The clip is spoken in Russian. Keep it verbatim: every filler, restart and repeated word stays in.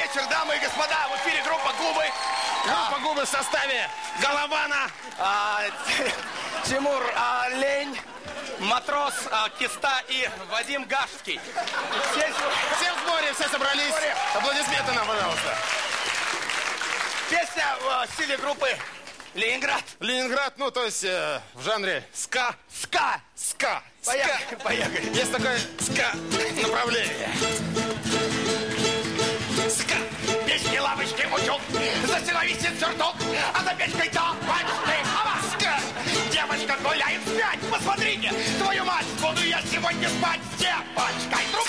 вечер, дамы и господа. В эфире группа «Губы». Группа а, «Губы» в составе Голована, а, Тимур а, Лень, Матрос, а, Киста и Вадим Гашский. Все, все в сборе, все собрались. Аплодисменты нам, пожалуйста. Песня в стиле группы Ленинград. Ленинград, ну, то есть э, в жанре ска. Ска. Ска. Поехали, ска. поехали. Есть такое ска направление. Ска. Печки, лавочки, утюг. За стеной висит сюртук. А за печкой тапочки. Ава. Ска. Девочка гуляет спять. Посмотрите, твою мать, буду я сегодня спать с девочкой.